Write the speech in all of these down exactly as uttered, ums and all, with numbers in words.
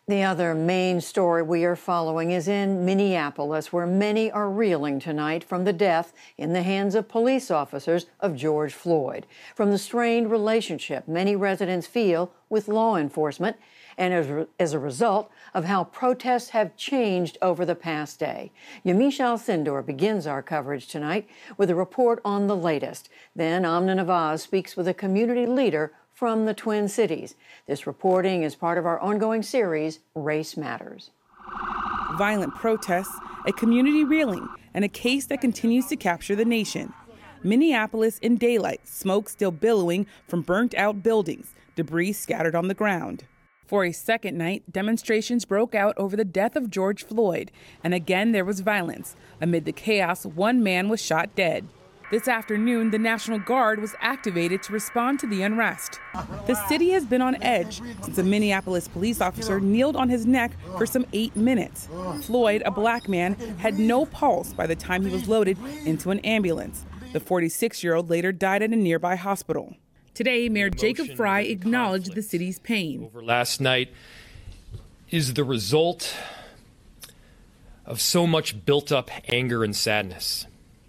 The other main story we are following is in Minneapolis, where many are reeling tonight from the death in the hands of police officers of George Floyd, from the strained relationship many residents feel with law enforcement, and as, re- as a result of how protests have changed over the past day. Yamiche Alcindor begins our coverage tonight with a report on the latest. Then Amna Nawaz speaks with a community leader from the Twin Cities. This reporting is part of our ongoing series, Race Matters. Violent protests, a community reeling, and a case that continues to capture the nation. Minneapolis in daylight, smoke still billowing from burnt-out buildings, debris scattered on the ground. For a second night, demonstrations broke out over the death of George Floyd, and again there was violence. Amid the chaos, one man was shot dead. This afternoon, the National Guard was activated to respond to the unrest. The city has been on edge since a Minneapolis police officer kneeled on his neck for some eight minutes. Floyd, a black man, had no pulse by the time he was loaded into an ambulance. The forty-six-year-old later died at a nearby hospital. Today, Mayor Jacob Fry acknowledged the city's pain. Over last night is the result of so much built-up anger and sadness.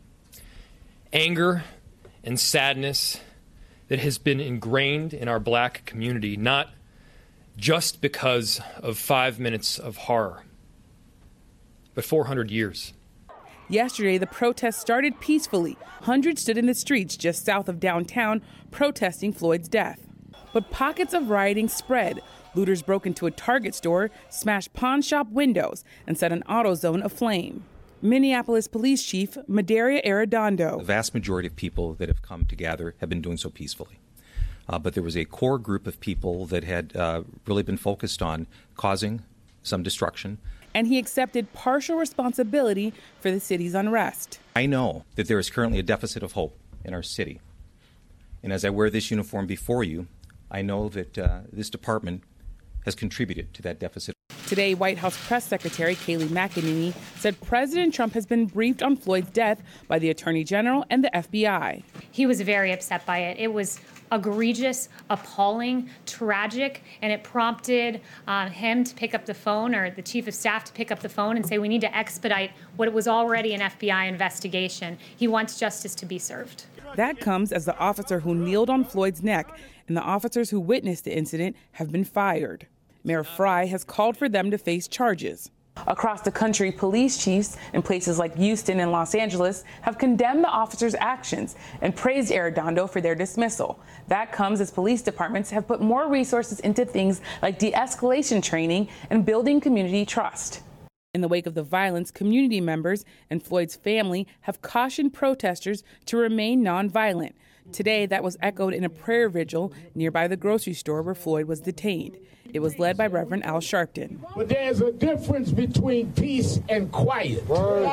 Anger and sadness that has been ingrained in our black community, not just because of five minutes of horror, but four hundred years. Yesterday, the protests started peacefully. Hundreds stood in the streets just south of downtown protesting Floyd's death. But pockets of rioting spread. Looters broke into a Target store, smashed pawn shop windows, and set an AutoZone aflame. Minneapolis Police Chief Medaria Arredondo. The vast majority of people that have come together have been doing so peacefully. Uh, but there was a core group of people that had uh, really been focused on causing some destruction. And he accepted partial responsibility for the city's unrest. I know that there is currently a deficit of hope in our city. And as I wear this uniform before you, I know that uh, this department has contributed to that deficit. Today, White House Press Secretary Kayleigh McEnany said President Trump has been briefed on Floyd's death by the Attorney General and the F B I. He was very upset by it. It was egregious, appalling, tragic, and it prompted uh, him to pick up the phone, or the chief of staff to pick up the phone and say, we need to expedite what was already an F B I investigation. He wants justice to be served. That comes as the officer who kneeled on Floyd's neck and the officers who witnessed the incident have been fired. Mayor Fry has called for them to face charges. Across the country, police chiefs in places like Houston and Los Angeles have condemned the officers' actions and praised Arredondo for their dismissal. That comes as police departments have put more resources into things like de-escalation training and building community trust. In the wake of the violence, community members and Floyd's family have cautioned protesters to remain nonviolent. Today, that was echoed in a prayer vigil nearby the grocery store where Floyd was detained. It was led by Reverend Al Sharpton. But there's a difference between peace and quiet.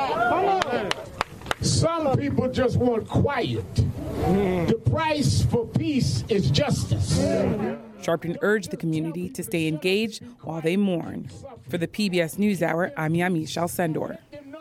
Some people just want quiet. The price for peace is justice. Sharpton urged the community to stay engaged while they mourn. For the P B S NewsHour, I'm Yamiche Alcindor.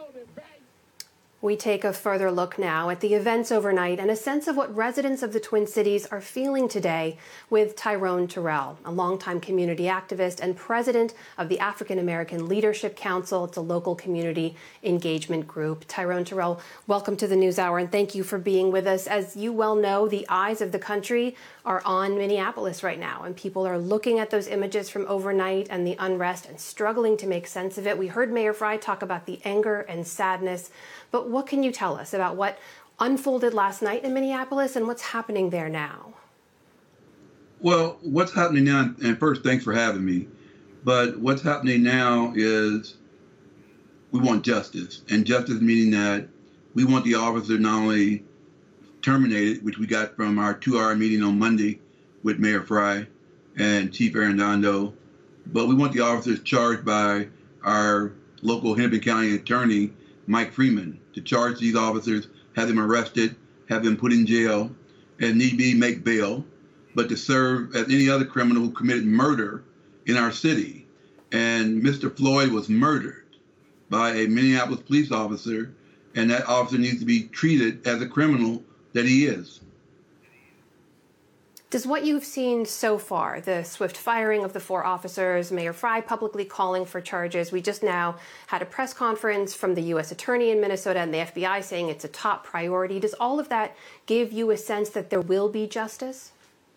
We take a further look now at the events overnight and a sense of what residents of the Twin Cities are feeling today with Tyrone Terrell, a longtime community activist and president of the African American Leadership Council. It's a local community engagement group. Tyrone Terrell, welcome to the NewsHour, and thank you for being with us. As you well know, the eyes of the country are on Minneapolis right now, and people are looking at those images from overnight and the unrest and struggling to make sense of it. We heard Mayor Fry talk about the anger and sadness, but what can you tell us about what unfolded last night in Minneapolis and what's happening there now? Well, what's happening now, and first, thanks for having me, but what's happening now is we want justice, and justice meaning that we want the officer not only terminated, which we got from our two-hour meeting on Monday with Mayor Fry and Chief Arredondo, but we want the officers charged by our local Hennepin County attorney, Mike Freeman, to charge these officers, have them arrested, have them put in jail, and need be make bail, but to serve as any other criminal who committed murder in our city. And Mister Floyd was murdered by a Minneapolis police officer, and that officer needs to be treated as a criminal that he is. Does what you've seen so far, the swift firing of the four officers, Mayor Frey publicly calling for charges, we just now had a press conference from the U S Attorney in Minnesota and the F B I saying it's a top priority. Does all of that give you a sense that there will be justice?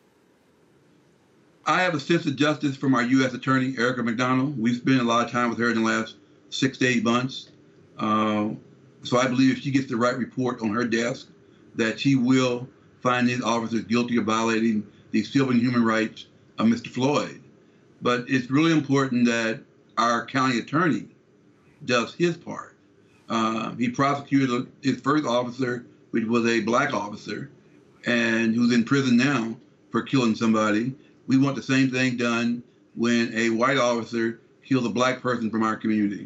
I have a sense of justice from our U S Attorney, Erica McDonald. We've spent a lot of time with her in the last six to eight months. Uh, so I believe if she gets the right report on her desk, that she will find these officers guilty of violating the civil and human rights of Mister Floyd. But it's really important that our county attorney does his part. Uh, he prosecuted his first officer, which was a black officer, and who's in prison now for killing somebody. We want the same thing done when a white officer kills a black person from our community.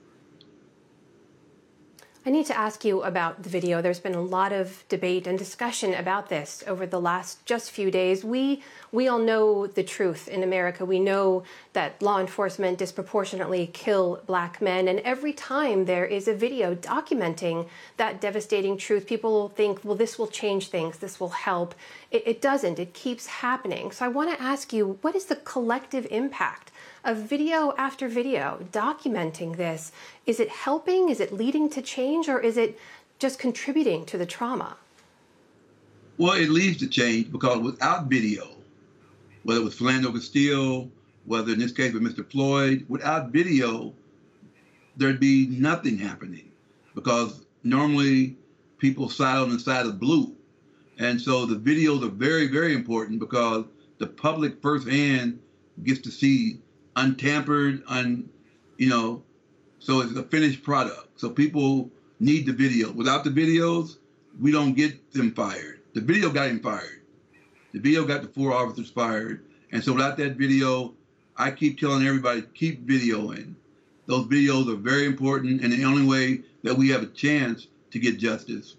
I need to ask you about the video. There's been a lot of debate and discussion about this over the last just few days. We we all know the truth in America. We know that law enforcement disproportionately kill black men. And every time there is a video documenting that devastating truth, people think, well, this will change things. This will help. It, it doesn't. It keeps happening. So I want to ask you, what is the collective impact of video after video documenting this? Is it helping? Is it leading to change? Or is it just contributing to the trauma? Well, it leads to change because without video, whether it was Philando Castile, whether in this case with Mister Floyd, without video, there'd be nothing happening because normally people side on the side of blue. And so the videos are very, very important because the public firsthand gets to see untampered, un, you know, so it's a finished product. So people need the video. Without the videos, we don't get them fired. The video got him fired. The video got the four officers fired. And so without that video, I keep telling everybody, keep videoing. Those videos are very important and the only way that we have a chance to get justice.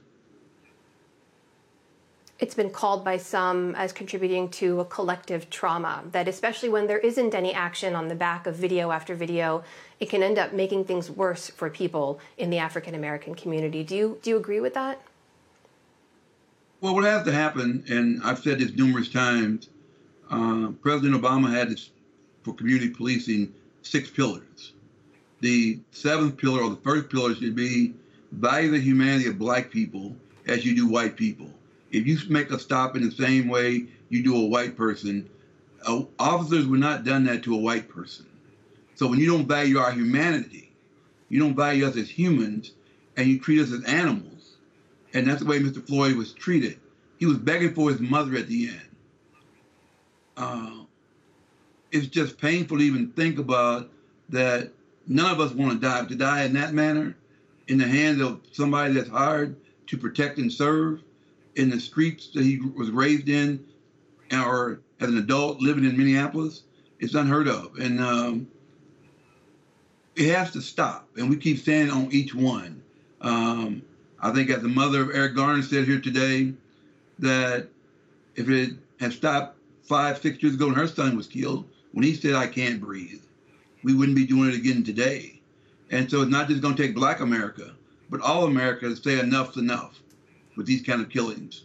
It's been called by some as contributing to a collective trauma, that especially when there isn't any action on the back of video after video, it can end up making things worse for people in the African-American community. Do you, do you agree with that? Well, what has to happen, and I've said this numerous times, uh, President Obama had this, for community policing, six pillars. The seventh pillar, or the first pillar, should be value the humanity of black people as you do white people. If you make a stop in the same way you do a white person, uh, officers would not done that to a white person. So when you don't value our humanity, you don't value us as humans, and you treat us as animals, and that's the way Mister Floyd was treated. He was begging for his mother at the end. Uh, it's just painful to even think about that. None of us want to die. To die in that manner, in the hands of somebody that's hired to protect and serve, in the streets that he was raised in, or as an adult living in Minneapolis, it's unheard of. And um, it has to stop. And we keep saying on each one. Um, I think as the mother of Eric Garner said here today, that if it had stopped five, six years ago when her son was killed, when he said, I can't breathe, we wouldn't be doing it again today. And so it's not just going to take Black America, but all America to say enough's enough with these kind of killings.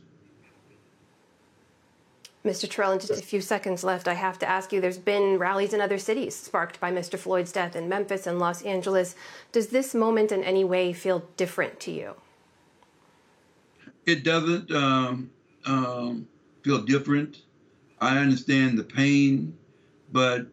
Mister Terrell, in just a few seconds left, I have to ask you, there's been rallies in other cities sparked by Mister Floyd's death in Memphis and Los Angeles. Does this moment in any way feel different to you? It doesn't um, um, feel different. I understand the pain, but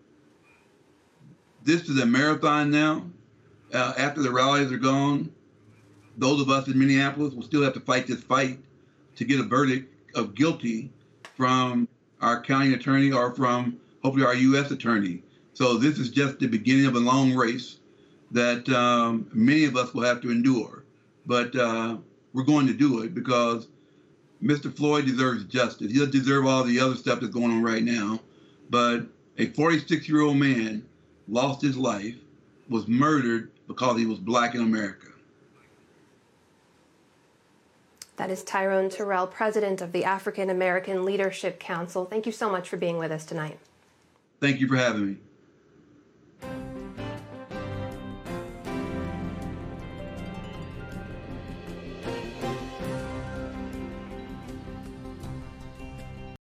this is a marathon now. Uh, after the rallies are gone, those of us in Minneapolis will still have to fight this fight to get a verdict of guilty from our county attorney or from hopefully our U S attorney. So this is just the beginning of a long race that um, many of us will have to endure. But uh, we're going to do it because Mister Floyd deserves justice. He doesn't deserve all the other stuff that's going on right now. But a forty-six-year-old man lost his life, was murdered because he was Black in America. That is Tyrone Terrell, president of the African American Leadership Council. Thank you so much for being with us tonight. Thank you for having me.